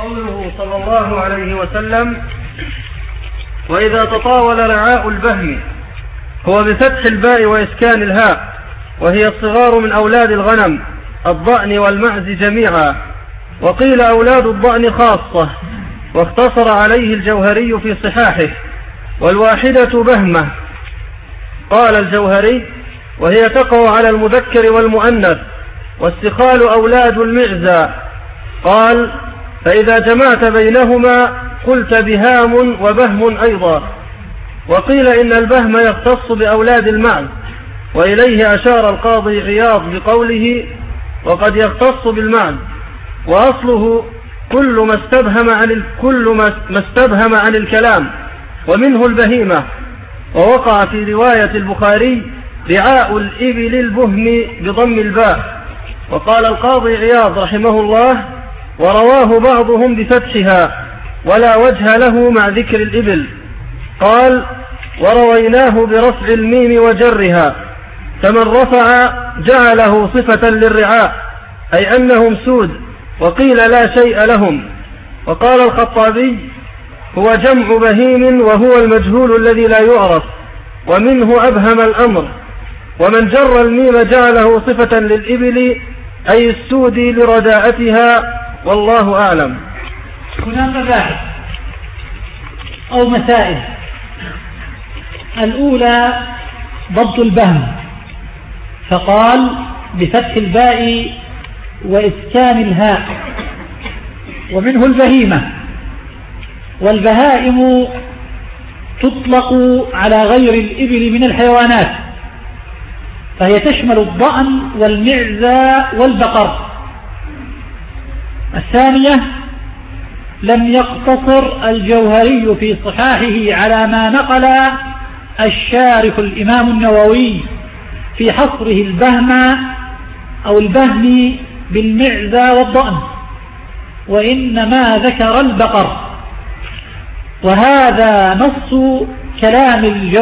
قوله صلى الله عليه وسلم: وإذا تطاول رعاء البهم، هو بفتح الباء وإسكان الهاء، وهي الصغار من أولاد الغنم الضأن والمعز جميعا، وقيل أولاد الضأن خاصة، واختصر عليه الجوهري في صحاحه: والواحدة بهمة. قال الجوهري: وهي تقع على المذكر والمؤنث، والسخال أولاد المعزى. قال: فإذا جمعت بينهما قلت بهام وبهم أيضا. وقيل إن البهم يختص بأولاد المعز، وإليه أشار القاضي عياض بقوله: وقد يختص بالمعز، وأصله كل ما استبهم عن الكلام، ومنه البهيمة. ووقع في رواية البخاري: رعاء الإبل البهم بضم الباء. وقال القاضي عياض رحمه الله: ورواه بعضهم بفتحها، ولا وجه له مع ذكر الإبل. قال: ورويناه برفع الميم وجرها، فمن رفع جعله صفة للرعاء، أي أنهم سود، وقيل لا شيء لهم. وقال الخطابي: هو جمع بهيم، وهو المجهول الذي لا يعرف، ومنه أبهم الأمر. ومن جر الميم جعله صفة للإبل، أي السود لرداءتها، والله أعلم. هناك مباحث أو مسائل. الأولى ضبط البهم، فقال: بفتح الباء وإسكان الهاء، ومنه البهيمة. والبهائم تطلق على غير الإبل من الحيوانات، فهي تشمل الضأن والمعزى والبقر. الثانية: لم يقتصر الجوهري في صحاحه على ما نقل الشارح الإمام النووي في حصره البهم أو البهم بالمعزى والضأن، وإنما ذكر البقر، وهذا نص كلام الجوهري